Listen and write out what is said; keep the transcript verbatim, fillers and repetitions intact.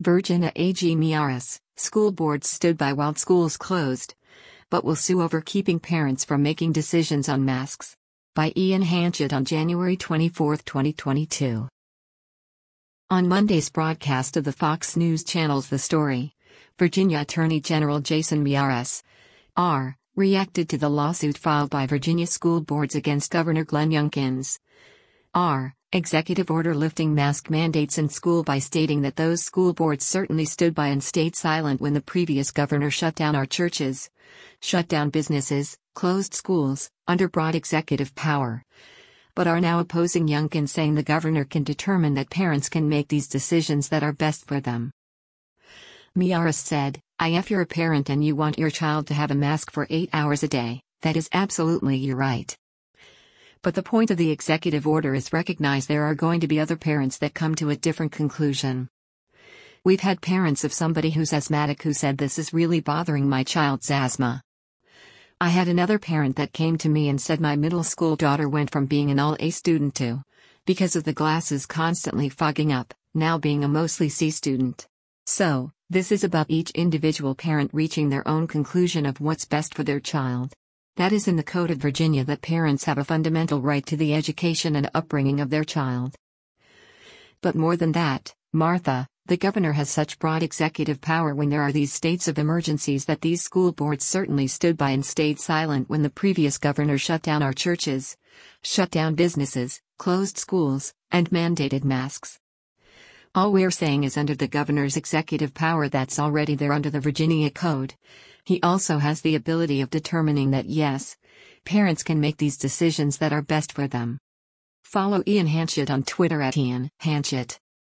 Virginia A G Miyares, school boards stood by while schools closed, but will sue over keeping parents from making decisions on masks. By Ian Hanchett on January twenty-fourth, twenty twenty-two. On Monday's broadcast of the Fox News Channel's The Story, Virginia Attorney General Jason Miyares, R., reacted to the lawsuit filed by Virginia school boards against Governor Glenn Youngkin's R. executive order lifting mask mandates in school by stating that those school boards certainly stood by and stayed silent when the previous governor shut down our churches, shut down businesses, closed schools, under broad executive power, but are now opposing Youngkin, saying the governor can determine that parents can make these decisions that are best for them. Miyares said, "If you're a parent and you want your child to have a mask for eight hours a day, that is absolutely your right. But the point of the executive order is recognize there are going to be other parents that come to a different conclusion. We've had parents of somebody who's asthmatic who said this is really bothering my child's asthma. I had another parent that came to me and said my middle school daughter went from being an all-A student to, because of the glasses constantly fogging up, now being a mostly C student. So, this is about each individual parent reaching their own conclusion of what's best for their child. That is in the Code of Virginia that parents have a fundamental right to the education and upbringing of their child. But more than that, Martha, the governor has such broad executive power when there are these states of emergencies that these school boards certainly stood by and stayed silent when the previous governor shut down our churches, shut down businesses, closed schools, and mandated masks. All we're saying is under the governor's executive power that's already there under the Virginia Code, he also has the ability of determining that yes, parents can make these decisions that are best for them." Follow Ian Hanchett on Twitter at Ian Hanchett.